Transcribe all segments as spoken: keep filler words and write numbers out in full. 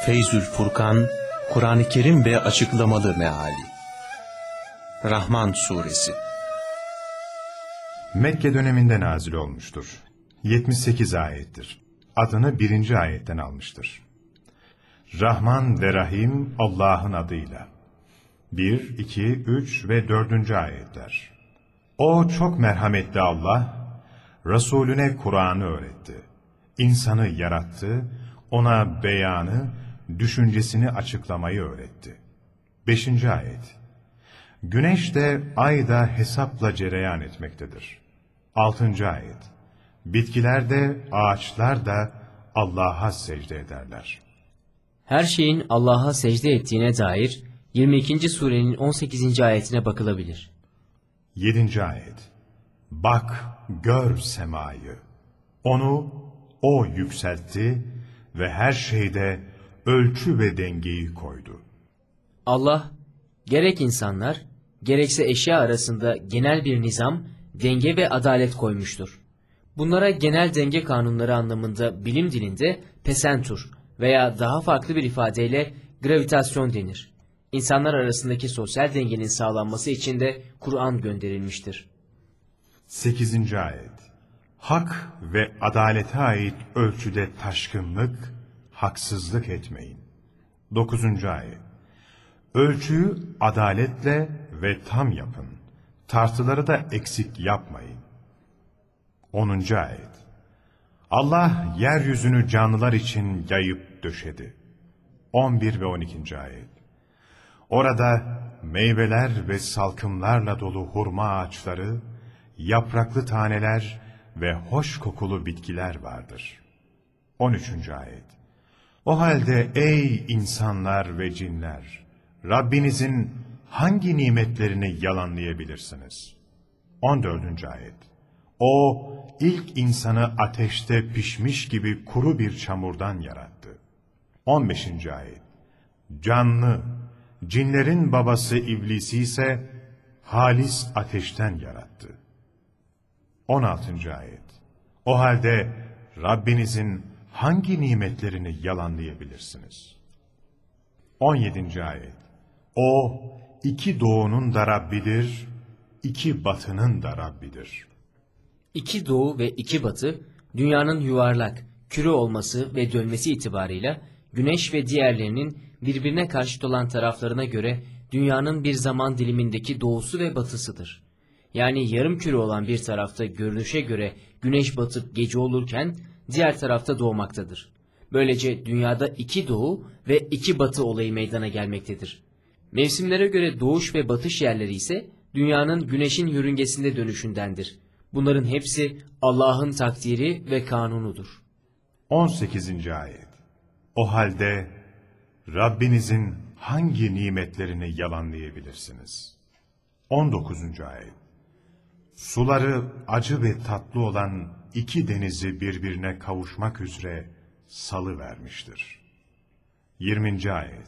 Feyzül Furkan, Kur'an-ı Kerim ve açıklamalı meali. Rahman Suresi Mekke döneminde nazil olmuştur. yetmiş sekiz ayettir. Adını birinci ayetten almıştır. Rahman ve Rahim Allah'ın adıyla. bir, iki, üç ve dördüncü ayetler. O çok merhametli Allah, Resulüne Kur'an'ı öğretti. İnsanı yarattı, ona beyanı, düşüncesini açıklamayı öğretti. beşinci ayet. Güneş de ay da hesapla cereyan etmektedir. altıncı ayet. Bitkiler de ağaçlar da Allah'a secde ederler. Her şeyin Allah'a secde ettiğine dair yirmi ikinci surenin on sekizinci ayetine bakılabilir. yedinci ayet. Bak, gör semayı. Onu O yükseltti ve her şeyde ölçü ve dengeyi koydu. Allah, gerek insanlar, gerekse eşya arasında genel bir nizam, denge ve adalet koymuştur. Bunlara genel denge kanunları anlamında bilim dilinde pesentur veya daha farklı bir ifadeyle gravitasyon denir. İnsanlar arasındaki sosyal dengenin sağlanması için de Kur'an gönderilmiştir. sekizinci ayet. Hak ve adalete ait ölçüde taşkınlık, haksızlık etmeyin. dokuzuncu ayet. Ölçüyü adaletle ve tam yapın. Tartıları da eksik yapmayın. onuncu ayet. Allah yeryüzünü canlılar için yayıp döşedi. on bir ve on ikinci ayet. Orada meyveler ve salkımlarla dolu hurma ağaçları, yapraklı taneler ve hoş kokulu bitkiler vardır. on üçüncü ayet. O halde ey insanlar ve cinler, Rabbinizin hangi nimetlerini yalanlayabilirsiniz? on dördüncü ayet. O ilk insanı ateşte pişmiş gibi kuru bir çamurdan yarattı. on beşinci ayet. Canlı, cinlerin babası iblisi ise halis ateşten yarattı. on altıncı ayet. O halde Rabbinizin hangi nimetlerini yalanlayabilirsiniz? on yedinci ayet. O iki doğunun da Rabbidir, iki batının da Rabbidir. İki doğu ve iki batı, dünyanın yuvarlak, küre olması ve dönmesi itibarıyla güneş ve diğerlerinin birbirine karşıt olan taraflarına göre dünyanın bir zaman dilimindeki doğusu ve batısıdır. Yani yarım küre olan bir tarafta görünüşe göre güneş batıp gece olurken diğer tarafta doğmaktadır. Böylece dünyada iki doğu ve iki batı olayı meydana gelmektedir. Mevsimlere göre doğuş ve batış yerleri ise dünyanın güneşin yörüngesinde dönüşündendir. Bunların hepsi Allah'ın takdiri ve kanunudur. on sekizinci ayet. O halde Rabbinizin hangi nimetlerini yalanlayabilirsiniz? on dokuzuncu ayet. Suları acı ve tatlı olan iki denizi birbirine kavuşmak üzere salıvermiştir. yirminci ayet.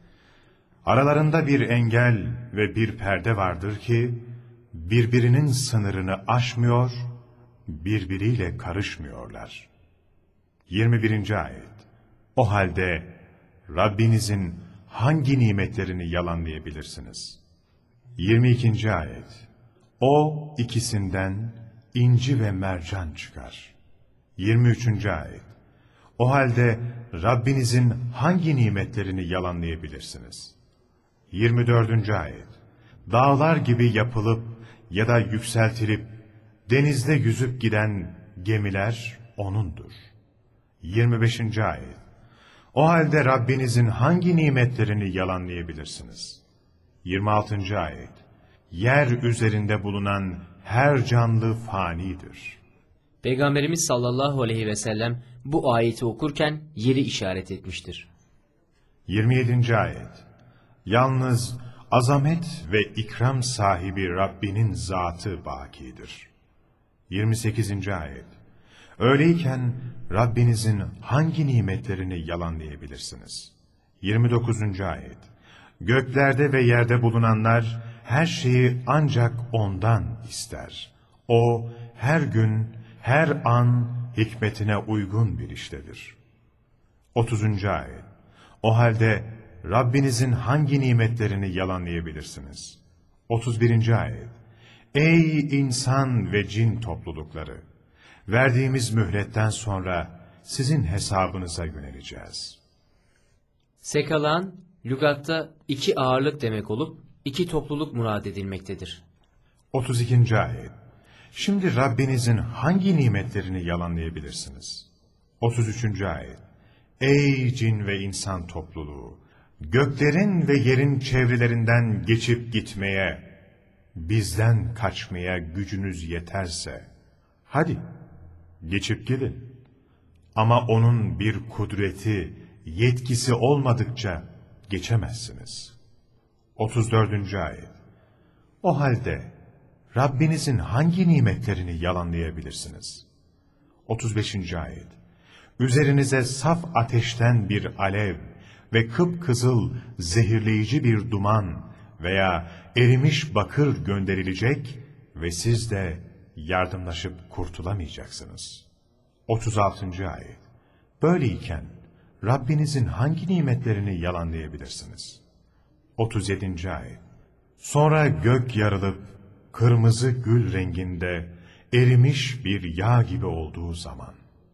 Aralarında bir engel ve bir perde vardır ki, birbirinin sınırını aşmıyor, birbiriyle karışmıyorlar. yirmi birinci ayet. O halde Rabbinizin hangi nimetlerini yalanlayabilirsiniz? yirmi ikinci ayet. O ikisinden inci ve mercan çıkar. yirmi üçüncü ayet. O halde Rabbinizin hangi nimetlerini yalanlayabilirsiniz? yirmi dördüncü ayet. Dağlar gibi yapılıp ya da yükseltilip denizde yüzüp giden gemiler O'nundur. yirmi beşinci ayet. O halde Rabbinizin hangi nimetlerini yalanlayabilirsiniz? yirmi altıncı ayet. Yer üzerinde bulunan her canlı fanidir. Peygamberimiz sallallahu aleyhi ve sellem bu ayeti okurken yeri işaret etmiştir. yirmi yedinci ayet. Yalnız azamet ve ikram sahibi Rabbinin zatı bakidir. yirmi sekizinci ayet. Öyleyken Rabbinizin hangi nimetlerini yalanlayabilirsiniz? yirmi dokuzuncu ayet. Göklerde ve yerde bulunanlar her şeyi ancak O'ndan ister. O her gün, her an hikmetine uygun bir iştedir. otuzuncu ayet. O halde Rabbinizin hangi nimetlerini yalanlayabilirsiniz? otuz birinci ayet. Ey insan ve cin toplulukları! Verdiğimiz mühletten sonra sizin hesabınıza yöneleceğiz. Sekalan, lügatta iki ağırlık demek olup iki topluluk murad edilmektedir. otuz ikinci ayet. Şimdi Rabbinizin hangi nimetlerini yalanlayabilirsiniz? otuz üçüncü ayet. Ey cin ve insan topluluğu! Göklerin ve yerin çevrelerinden geçip gitmeye, bizden kaçmaya gücünüz yeterse, hadi geçip gidin. Ama onun bir kudreti, yetkisi olmadıkça geçemezsiniz. otuz dördüncü ayet. O halde Rabbinizin hangi nimetlerini yalanlayabilirsiniz? otuz beşinci ayet. Üzerinize saf ateşten bir alev ve kıpkızıl zehirleyici bir duman veya erimiş bakır gönderilecek ve siz de yardımlaşıp kurtulamayacaksınız. otuz altıncı ayet. Böyleyken Rabbinizin hangi nimetlerini yalanlayabilirsiniz? otuz yedinci ayet. Sonra gök yarılıp kırmızı gül renginde erimiş bir yağ gibi olduğu zaman.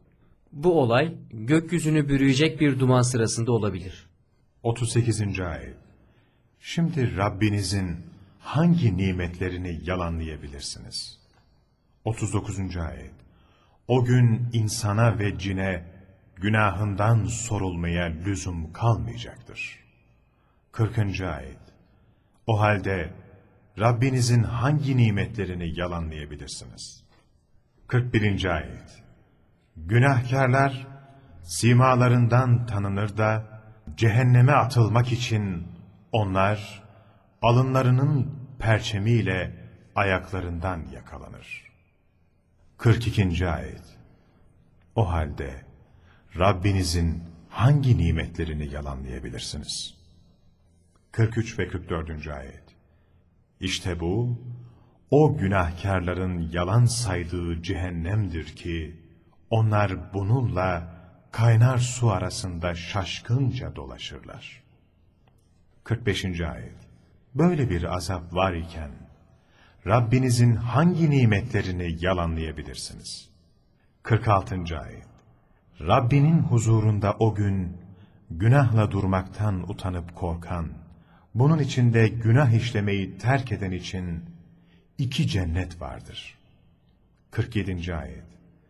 Bu olay gökyüzünü bürüyecek bir duman sırasında olabilir. otuz sekizinci ayet. Şimdi Rabbinizin hangi nimetlerini yalanlayabilirsiniz? otuz dokuzuncu ayet. O gün insana ve cine günahından sorulmaya lüzum kalmayacaktır. kırkıncı ayet. O halde Rabbinizin hangi nimetlerini yalanlayabilirsiniz? kırk birinci ayet. Günahkarlar simalarından tanınır da cehenneme atılmak için onlar alınlarının perçemiyle ayaklarından yakalanır. kırk ikinci ayet. O halde Rabbinizin hangi nimetlerini yalanlayabilirsiniz? kırk üç ve kırk dördüncü ayet. İşte bu, o günahkarların yalan saydığı cehennemdir ki, onlar bununla kaynar su arasında şaşkınca dolaşırlar. kırk beşinci ayet. Böyle bir azap var iken, Rabbinizin hangi nimetlerini yalanlayabilirsiniz? kırk altıncı ayet. Rabbinin huzurunda o gün, günahla durmaktan utanıp korkan, bunun içinde günah işlemeyi terk eden için iki cennet vardır. kırk yedinci ayet.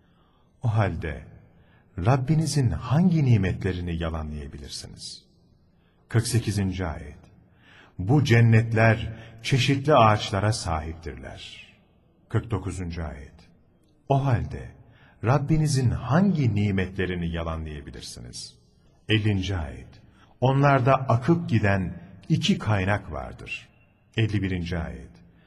O halde Rabbinizin hangi nimetlerini yalanlayabilirsiniz? kırk sekizinci ayet. Bu cennetler çeşitli ağaçlara sahiptirler. kırk dokuzuncu ayet. O halde Rabbinizin hangi nimetlerini yalanlayabilirsiniz? ellinci ayet. Onlarda akıp giden iki kaynak vardır. elli birinci ayet.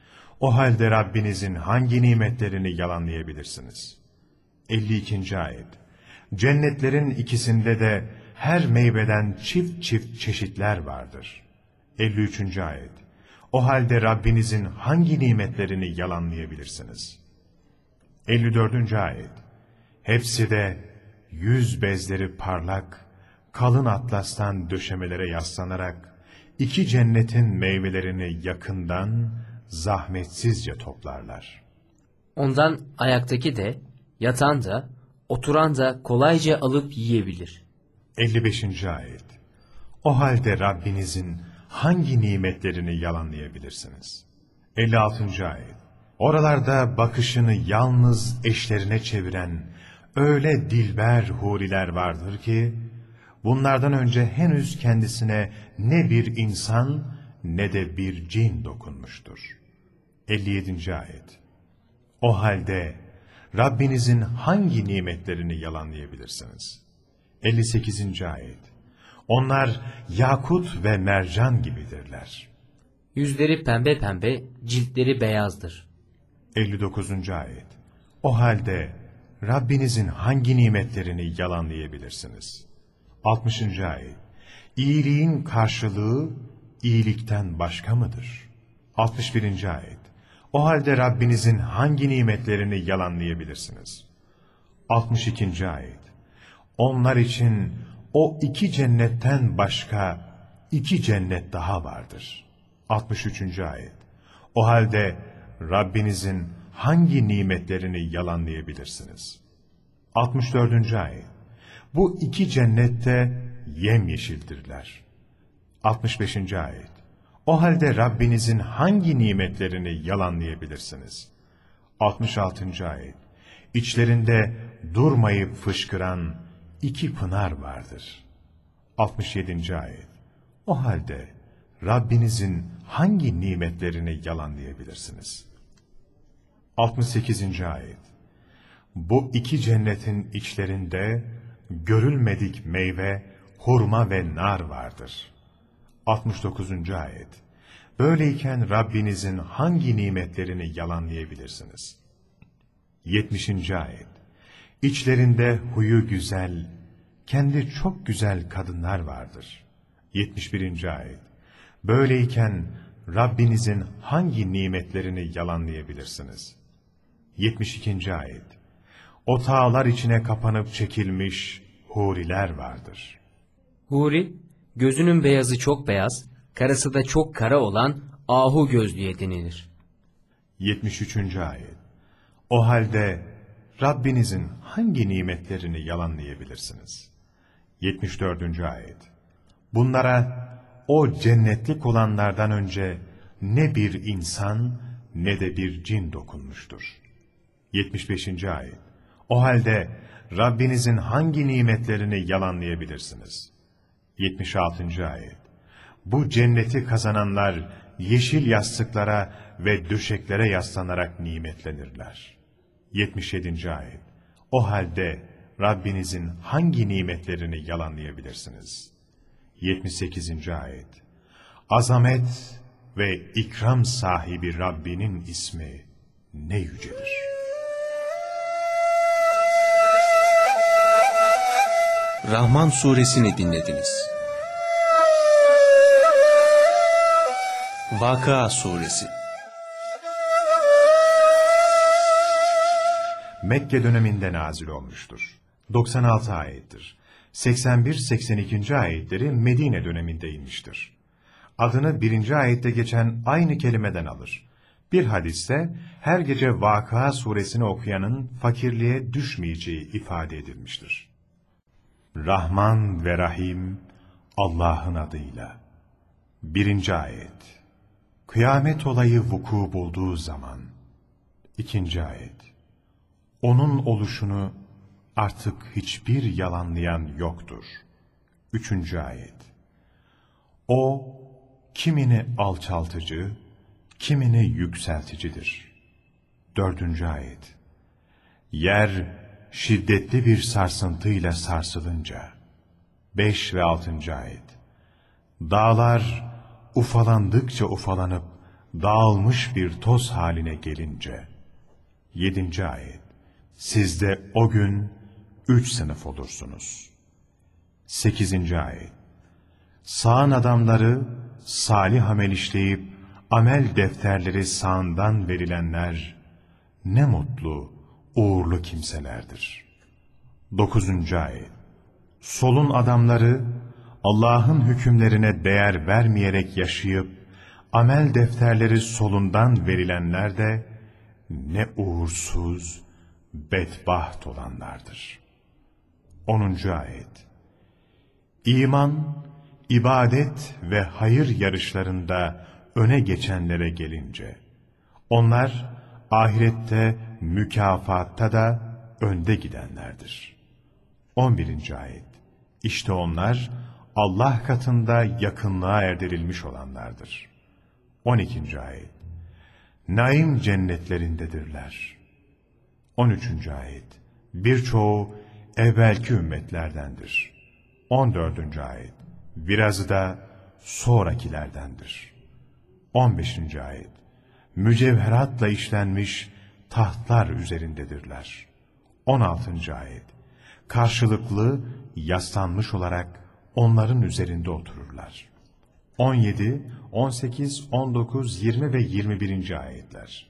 O halde Rabbinizin hangi nimetlerini yalanlayabilirsiniz? elli ikinci ayet. Cennetlerin ikisinde de her meyveden çift çift çeşitler vardır. elli üçüncü ayet. O halde Rabbinizin hangi nimetlerini yalanlayabilirsiniz? elli dördüncü ayet. Hepsi de yüz bezleri parlak, kalın atlastan döşemelere yaslanarak iki cennetin meyvelerini yakından, zahmetsizce toplarlar. Ondan ayaktaki de, yatan da, oturan da kolayca alıp yiyebilir. elli beşinci ayet. O halde Rabbinizin hangi nimetlerini yalanlayabilirsiniz? elli altıncı ayet. Oralarda bakışını yalnız eşlerine çeviren öyle dilber huriler vardır ki, bunlardan önce henüz kendisine ne bir insan ne de bir cin dokunmuştur. elli yedinci ayet. O halde Rabbinizin hangi nimetlerini yalanlayabilirsiniz? elli sekizinci ayet. Onlar yakut ve mercan gibidirler. Yüzleri pembe pembe, ciltleri beyazdır. elli dokuzuncu ayet. O halde Rabbinizin hangi nimetlerini yalanlayabilirsiniz? altmışıncı ayet. İyiliğin karşılığı iyilikten başka mıdır? altmış birinci ayet. O halde Rabbinizin hangi nimetlerini yalanlayabilirsiniz? altmış ikinci ayet. Onlar için o iki cennetten başka iki cennet daha vardır. altmış üçüncü ayet. O halde Rabbinizin hangi nimetlerini yalanlayabilirsiniz? altmış dördüncü ayet. Bu iki cennette yemyeşildirler. altmış beşinci ayet. O halde Rabbinizin hangi nimetlerini yalanlayabilirsiniz? altmış altıncı ayet. İçlerinde durmayıp fışkıran iki pınar vardır. altmış yedinci ayet. O halde Rabbinizin hangi nimetlerini yalanlayabilirsiniz? altmış sekizinci ayet. Bu iki cennetin içlerinde görülmedik meyve, hurma ve nar vardır. altmış dokuzuncu ayet. Böyleyken Rabbinizin hangi nimetlerini yalanlayabilirsiniz? yetmişinci ayet. İçlerinde huyu güzel, kendi çok güzel kadınlar vardır. yetmiş birinci ayet. Böyleyken Rabbinizin hangi nimetlerini yalanlayabilirsiniz? yetmiş ikinci ayet. Otağlar içine kapanıp çekilmiş huriler vardır. Huri, gözünün beyazı çok beyaz, karası da çok kara olan ahu gözlüye denilir. yetmiş üçüncü ayet. O halde Rabbinizin hangi nimetlerini yalanlayabilirsiniz? yetmiş dördüncü ayet. Bunlara o cennetlik olanlardan önce ne bir insan ne de bir cin dokunmuştur. yetmiş beşinci ayet. O halde Rabbinizin hangi nimetlerini yalanlayabilirsiniz? yetmiş altıncı ayet. Bu cenneti kazananlar yeşil yastıklara ve döşeklere yaslanarak nimetlenirler. yetmiş yedinci ayet. O halde Rabbinizin hangi nimetlerini yalanlayabilirsiniz? yetmiş sekizinci ayet. Azamet ve ikram sahibi Rabbinin ismi ne yücedir. Rahman suresini dinlediniz. Vakıa suresi. Mekke döneminde nazil olmuştur. doksan altı ayettir. seksen bir seksen iki. ayetleri Medine döneminde inmiştir. Adını birinci ayette geçen aynı kelimeden alır. Bir hadiste her gece Vakıa suresini okuyanın fakirliğe düşmeyeceği ifade edilmiştir. Rahman ve Rahim Allah'ın adıyla. Birinci ayet. Kıyamet olayı vuku bulduğu zaman. İkinci ayet. Onun oluşunu artık hiçbir yalanlayan yoktur. Üçüncü ayet. O, kimini alçaltıcı, kimini yükselticidir. Dördüncü ayet. Yer, şiddetli bir sarsıntıyla sarsılınca. Beş ve altıncı ayet. Dağlar, ufalandıkça ufalanıp, dağılmış bir toz haline gelince. Yedinci ayet. Siz de o gün üç sınıf olursunuz. Sekizinci ayet. Sağın adamları salih amel işleyip amel defterleri sağından verilenler ne mutlu, uğurlu kimselerdir. Dokuzuncu ayet. Solun adamları Allah'ın hükümlerine değer vermeyerek yaşayıp amel defterleri solundan verilenler de ne uğursuz, bedbaht olanlardır. Onuncu ayet. İman, ibadet ve hayır yarışlarında öne geçenlere gelince, onlar ahirette mükafatta da önde gidenlerdir. On birinci ayet. İşte onlar Allah katında yakınlığa erdirilmiş olanlardır. On ikinci ayet. Naim cennetlerindedirler. On üçüncü ayet. Birçoğu evvelki ümmetlerdendir. On dördüncü ayet. Birazı da sonrakilerdendir. On beşinci ayet. Mücevheratla işlenmiş tahtlar üzerindedirler. On altıncı ayet. Karşılıklı yaslanmış olarak onların üzerinde otururlar. On yedi, on sekiz, on dokuz, yirmi ve yirmi birinci ayetler.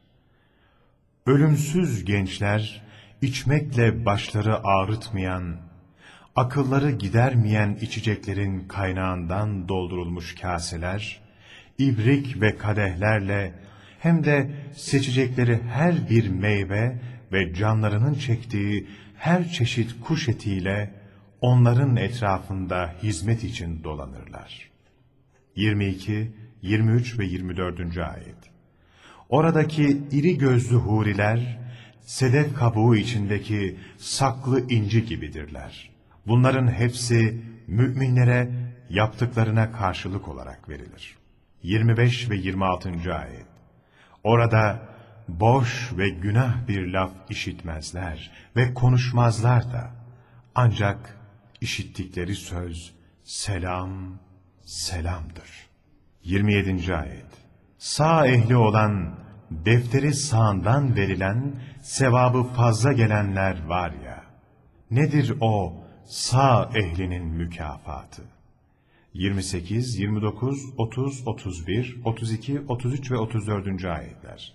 Ölümsüz gençler, içmekle başları ağrıtmayan, akılları gidermeyen içeceklerin kaynağından doldurulmuş kaseler, ibrik ve kadehlerle hem de seçecekleri her bir meyve ve canlarının çektiği her çeşit kuş etiyle onların etrafında hizmet için dolanırlar. yirmi iki, yirmi üç ve yirmi dördüncü ayet. Oradaki iri gözlü huriler, sedef kabuğu içindeki saklı inci gibidirler. Bunların hepsi müminlere yaptıklarına karşılık olarak verilir. yirmi beş ve yirmi altıncı ayet. Orada boş ve günah bir laf işitmezler ve konuşmazlar da. Ancak işittikleri söz selam, selamdır. yirmi yedinci ayet. Sağ ehli olan, defteri sağından verilen, sevabı fazla gelenler var ya, nedir o sağ ehlinin mükafatı? yirmi sekiz, yirmi dokuz, otuz, otuz bir, otuz iki, otuz üç ve otuz dördüncü ayetler.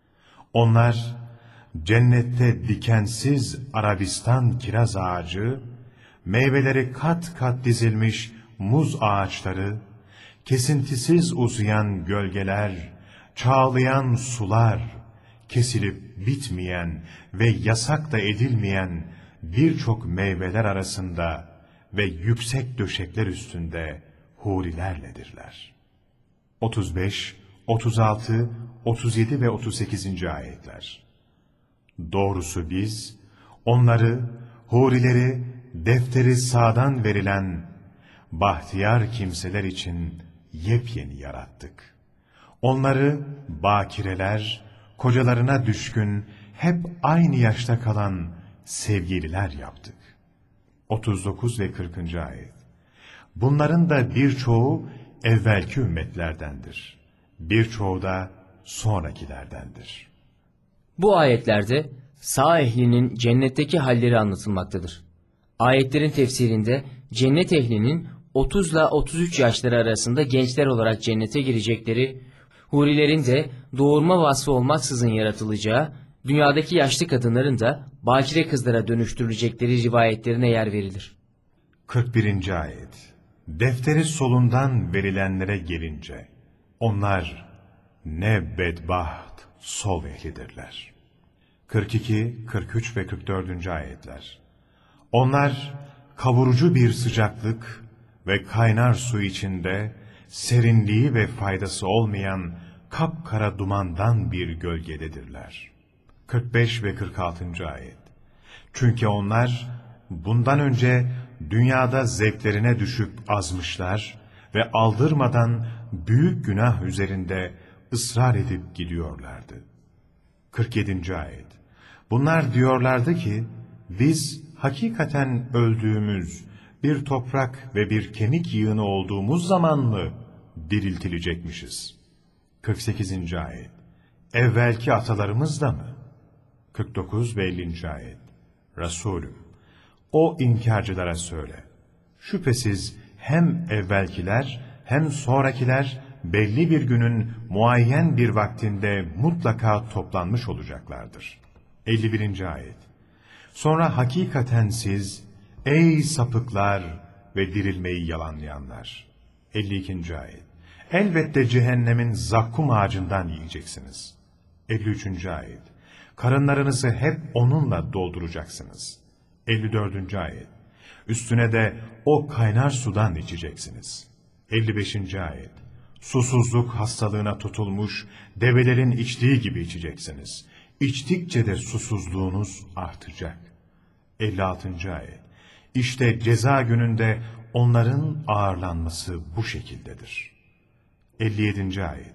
Onlar, cennette dikensiz Arabistan kiraz ağacı, meyveleri kat kat dizilmiş muz ağaçları, kesintisiz uzayan gölgeler, çağlayan sular, kesilip bitmeyen ve yasak da edilmeyen birçok meyveler arasında ve yüksek döşekler üstünde hurilerledirler. otuz beş, otuz altı, otuz yedi ve otuz sekizinci ayetler. Doğrusu biz, onları, hurileri, defteri sağdan verilen, bahtiyar kimseler için yepyeni yarattık. Onları bakireler, kocalarına düşkün, hep aynı yaşta kalan sevgililer yaptık. otuz dokuz ve kırkıncı ayet. Bunların da birçoğu evvelki ümmetlerdendir. Birçoğu da sonrakilerdendir. Bu ayetlerde sağ ehlinin cennetteki halleri anlatılmaktadır. Ayetlerin tefsirinde cennet ehlinin otuz ile otuz üç yaşları arasında gençler olarak cennete girecekleri, hurilerin de doğurma vasfı olmaksızın yaratılacağı, dünyadaki yaşlı kadınların da bakire kızlara dönüştürülecekleri rivayetlerine yer verilir. kırk birinci ayet. Defteri solundan verilenlere gelince, onlar ne bedbaht sol ehlidirler. kırk iki, kırk üç ve kırk dördüncü ayetler. Onlar kavurucu bir sıcaklık ve kaynar su içinde serinliği ve faydası olmayan kapkara dumandan bir gölgededirler. kırk beş ve kırk altıncı ayet. Çünkü onlar bundan önce dünyada zevklerine düşüp azmışlar ve aldırmadan büyük günah üzerinde ısrar edip gidiyorlardı. kırk yedinci ayet. Bunlar diyorlardı ki, biz hakikaten öldüğümüz, bir toprak ve bir kemik yığını olduğumuz zaman mı diriltilecekmişiz? kırk sekizinci ayet. Evvelki atalarımız da mı? kırk dokuz ve ellinci ayet. Resulüm, o inkarcılara söyle. Şüphesiz hem evvelkiler hem sonrakiler belli bir günün muayyen bir vaktinde mutlaka toplanmış olacaklardır. elli birinci ayet. Sonra hakikaten siz, ey sapıklar ve dirilmeyi yalanlayanlar. elli ikinci ayet. Elbette cehennemin zakkum ağacından yiyeceksiniz. elli üçüncü ayet. Karınlarınızı hep onunla dolduracaksınız. elli dördüncü ayet. Üstüne de o kaynar sudan içeceksiniz. elli beşinci ayet. Susuzluk hastalığına tutulmuş develerin içtiği gibi içeceksiniz. İçtikçe de susuzluğunuz artacak. elli altıncı ayet. İşte ceza gününde onların ağırlanması bu şekildedir. elli yedinci ayet.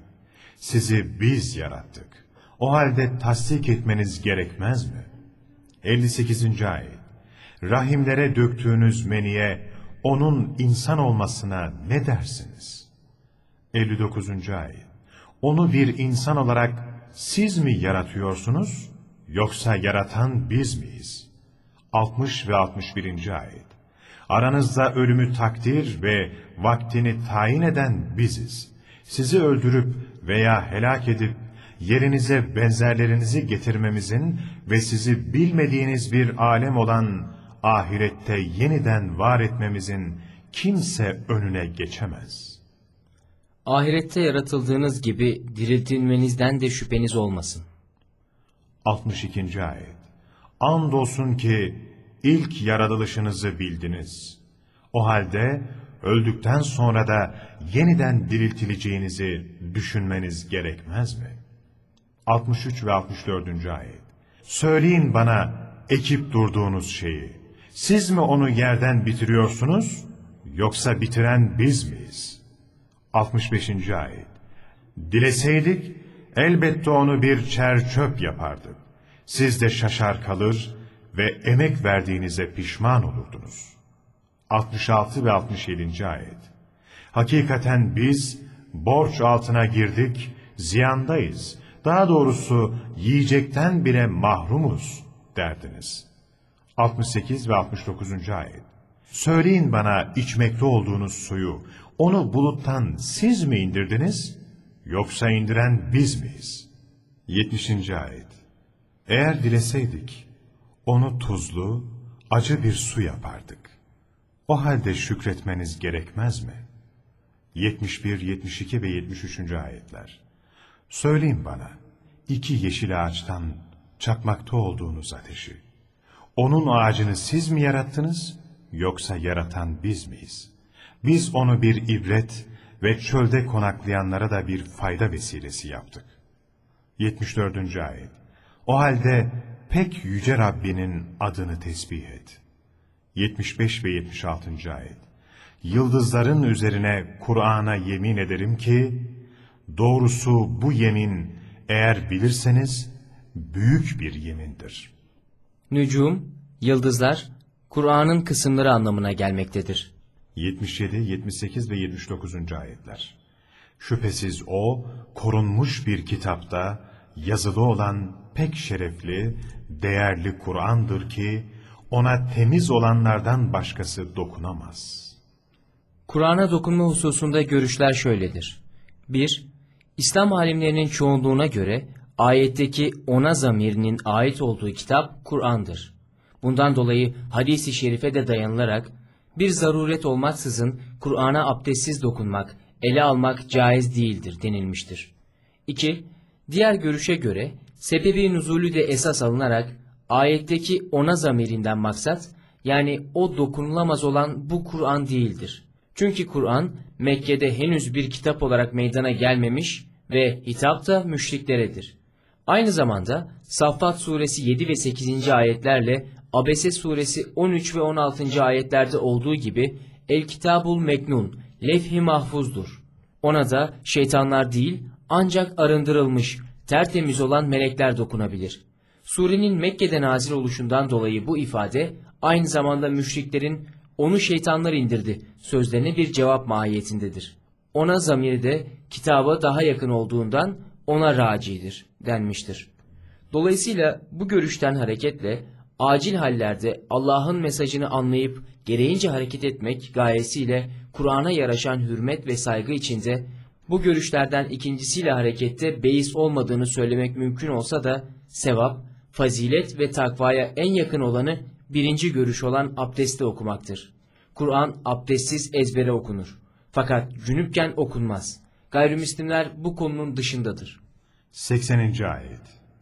Sizi biz yarattık. O halde tasdik etmeniz gerekmez mi? elli sekizinci ayet. Rahimlere döktüğünüz meniye, onun insan olmasına ne dersiniz? elli dokuzuncu ayet. Onu bir insan olarak siz mi yaratıyorsunuz, yoksa yaratan biz miyiz? altmış ve altmış birinci ayet. Aranızda ölümü takdir ve vaktini tayin eden biziz. Sizi öldürüp veya helak edip yerinize benzerlerinizi getirmemizin ve sizi bilmediğiniz bir alem olan ahirette yeniden var etmemizin kimse önüne geçemez. Ahirette yaratıldığınız gibi diriltilmenizden de şüpheniz olmasın. altmış ikinci ayet. Andolsun ki ilk yaratılışınızı bildiniz. O halde öldükten sonra da yeniden diriltileceğinizi düşünmeniz gerekmez mi? altmış üç ve altmış dördüncü ayet. Söyleyin bana ekip durduğunuz şeyi. Siz mi onu yerden bitiriyorsunuz, yoksa bitiren biz miyiz? altmış beşinci ayet. Dileseydik elbette onu bir çer çöp yapardık. Siz de şaşar kalır ve emek verdiğinize pişman olurdunuz. altmış altı ve altmış yedinci ayet. Hakikaten biz borç altına girdik, ziyandayız. Daha doğrusu yiyecekten bile mahrumuz derdiniz. altmış sekiz ve altmış dokuzuncu ayet. Söyleyin bana içmekte olduğunuz suyu, onu buluttan siz mi indirdiniz, yoksa indiren biz miyiz? yetmişinci ayet. Eğer dileseydik, onu tuzlu, acı bir su yapardık. O halde şükretmeniz gerekmez mi? yetmiş bir, yetmiş iki ve yetmiş üçüncü ayetler. Söyleyin bana, iki yeşil ağaçtan çakmakta olduğunuz ateşi. Onun ağacını siz mi yarattınız, yoksa yaratan biz miyiz? Biz onu bir ibret ve çölde konaklayanlara da bir fayda vesilesi yaptık. yetmiş dördüncü ayet. O halde pek yüce Rabbinin adını tesbih et. yetmiş beş ve yetmiş altıncı ayet. Yıldızların üzerine Kur'an'a yemin ederim ki, doğrusu bu yemin eğer bilirseniz büyük bir yemindir. Nücum, yıldızlar, Kur'an'ın kısımları anlamına gelmektedir. yetmiş yedi, yetmiş sekiz ve yetmiş dokuzuncu ayetler. Şüphesiz o, korunmuş bir kitapta yazılı olan pek şerefli, değerli Kur'an'dır ki, ona temiz olanlardan başkası dokunamaz. Kur'an'a dokunma hususunda görüşler şöyledir. bir İslam alimlerinin çoğunluğuna göre ayetteki ona zamirinin ait olduğu kitap Kur'an'dır. Bundan dolayı hadis-i şerife de dayanılarak bir zaruret olmaksızın Kur'an'a abdestsiz dokunmak, ele almak caiz değildir denilmiştir. iki Diğer görüşe göre sebebi nuzulü de esas alınarak ayetteki ona zamirinden maksat, yani o dokunulamaz olan bu Kur'an değildir. Çünkü Kur'an Mekke'de henüz bir kitap olarak meydana gelmemiş ve hitap da müşrikleredir. Aynı zamanda Saffat suresi yedi ve sekizinci ayetlerle Abese suresi on üç ve on altıncı ayetlerde olduğu gibi El Kitabul Meknun, levh-i mahfuzdur. Ona da şeytanlar değil ancak arındırılmış, tertemiz olan melekler dokunabilir. Surenin Mekke'de nazil oluşundan dolayı bu ifade aynı zamanda müşriklerin onu şeytanlar indirdi sözlerine bir cevap mahiyetindedir. Ona zamiri de kitaba daha yakın olduğundan ona racidir denmiştir. Dolayısıyla bu görüşten hareketle acil hallerde Allah'ın mesajını anlayıp gereğince hareket etmek gayesiyle Kur'an'a yaraşan hürmet ve saygı içinde bu görüşlerden ikincisiyle harekette beis olmadığını söylemek mümkün olsa da sevap, fazilet ve takvaya en yakın olanı birinci görüş olan abdestle okumaktır. Kur'an abdestsiz ezbere okunur. Fakat cünüpken okunmaz. Gayrimüslimler bu konunun dışındadır. sekseninci ayet.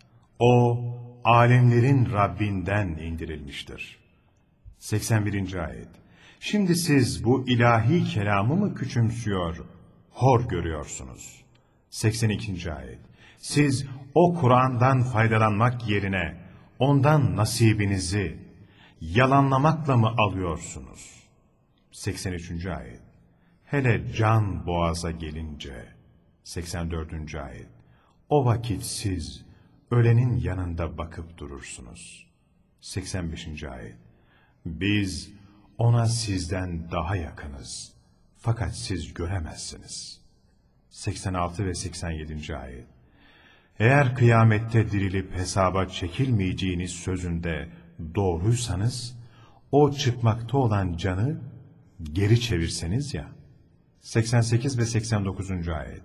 O, alemlerin Rabbinden indirilmiştir. seksen birinci ayet. Şimdi siz bu ilahi kelamı mı küçümsüyor, hor görüyorsunuz? seksen ikinci ayet. Siz o Kur'an'dan faydalanmak yerine ondan nasibinizi yalanlamakla mı alıyorsunuz? seksen üçüncü ayet. Hele can boğaza gelince. seksen dördüncü ayet. O vakit siz ölenin yanında bakıp durursunuz. seksen beşinci ayet. Biz ona sizden daha yakınız. Fakat siz göremezsiniz. seksen altı ve seksen yedinci ayet. Eğer kıyamette dirilip hesaba çekilmeyeceğiniz sözünde doğruysanız, o çıkmakta olan canı geri çevirseniz ya. seksen sekiz ve seksen dokuzuncu ayet.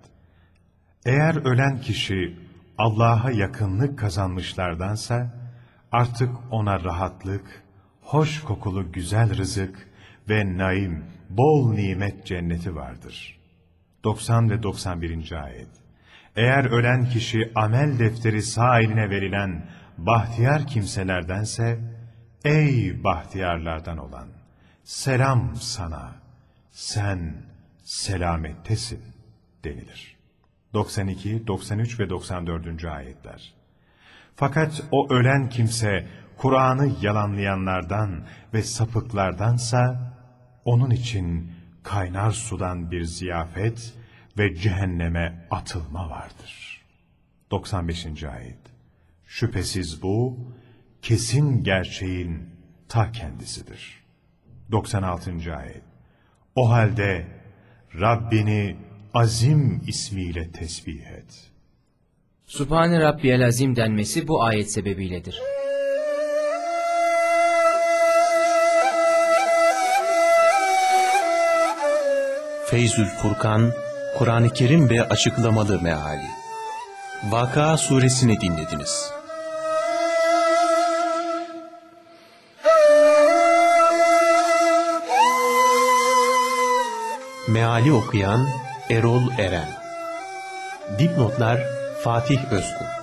Eğer ölen kişi Allah'a yakınlık kazanmışlardansa, artık ona rahatlık, hoş kokulu güzel rızık ve naim, bol nimet cenneti vardır. doksan ve doksan birinci ayet. Eğer ölen kişi amel defteri sağ eline verilen bahtiyar kimselerdense, ey bahtiyarlardan olan, selam sana, sen selamettesin denilir. doksan iki, doksan üç ve doksan dördüncü ayetler. Fakat o ölen kimse Kur'an'ı yalanlayanlardan ve sapıklardansa, onun için kaynar sudan bir ziyafet ve cehenneme atılma vardır. doksan beşinci ayet. Şüphesiz bu, kesin gerçeğin ta kendisidir. doksan altıncı ayet. O halde Rabbini Azim ismiyle tesbih et. Sübhane Rabbiyel Azim denmesi bu ayet sebebiyledir. Feyzül Furkan, Kur'an-ı Kerim ve açıklamalı meali. Vakıa suresini dinlediniz. Meali okuyan Erol Eren. Dipnotlar Fatih Özkul.